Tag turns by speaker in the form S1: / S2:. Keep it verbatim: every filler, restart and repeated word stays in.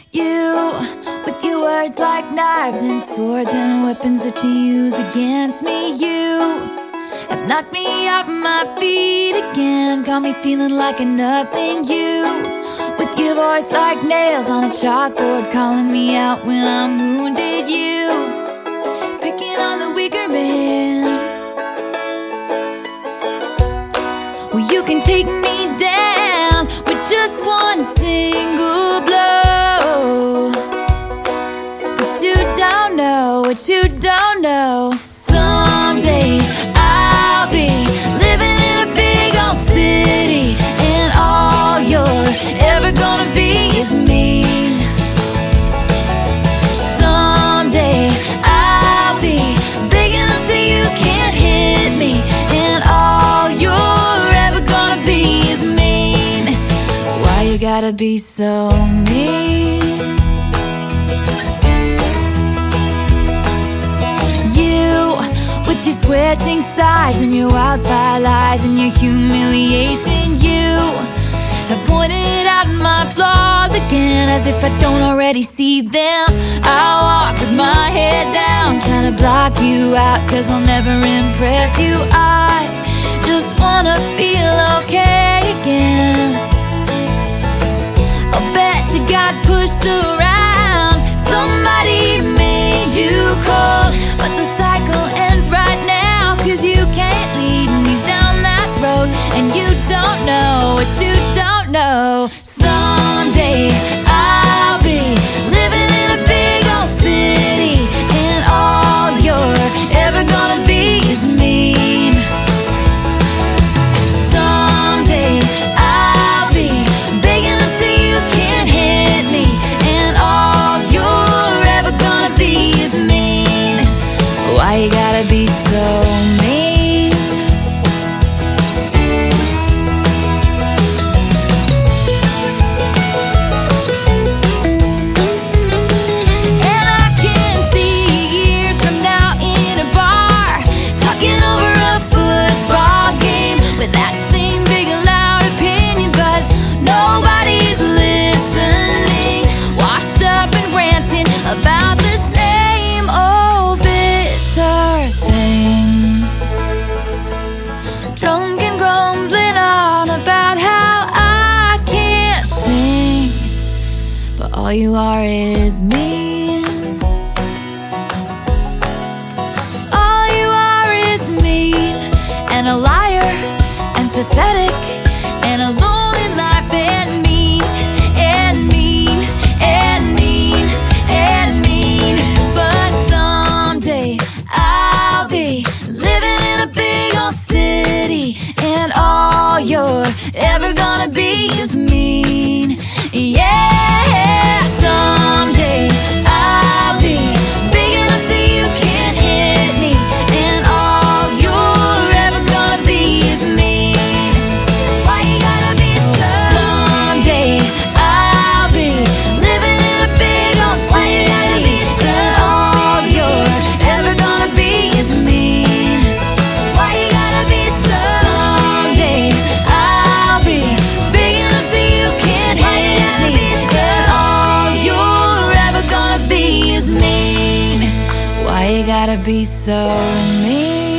S1: You, with your words like knives and swords and weapons that you use against me. You have knocked me off my feet again, got me feeling like a nothing. You, with your voice like nails on a chalkboard, calling me out when I'm wounded. You, picking on the weaker man. Well, you can take me down with just one single blow. But you don't know what you don't know. Someday I'll be living in a big old city, and all you're ever gonna be is mean. Someday I'll be big enough so you can't hit me, and all you're ever gonna be is mean. Why you gotta be so mean? You, with your switching sides and your wildfire lies and your humiliation. You have pointed out my flaws again, as if I don't already see them. I walk with my head down, trying to block you out, cause I'll never impress you. I just wanna feel okay again. I'll bet you got pushed around, somebody made you cold, but the cycle ends right now, cause you can't lead me down that road, and you don't know what you don't know. Someday I'll be living in a big old city, and all you're ever gonna be is mean. Someday I'll be big enough so you can't hit me, and all you're ever gonna be is mean. Why you gotta be so mean? And I can see years from now in a bar, talking over a football game with that same big loud opinion, but nobody's listening, washed up and ranting about the same old bitter things, drunk and grumbling on about how I can't sing, but all you are is mean. All you are is mean, and a liar, and pathetic, and a lonely life, and mean, and mean, and mean, and mean. But someday I'll be living in a big old city, and all you're ever gonna be is mean. Yeah, someday I'll be big enough so you can't hit me, and all you're ever gonna be is mean. Why you gotta be so? Someday I'll be living in a big old city, and all you're ever gonna be is mean. Why you gotta be so? Someday I'll be big enough so you can't hit me, and all you're ever gonna be is mean. Why you gotta be so mean?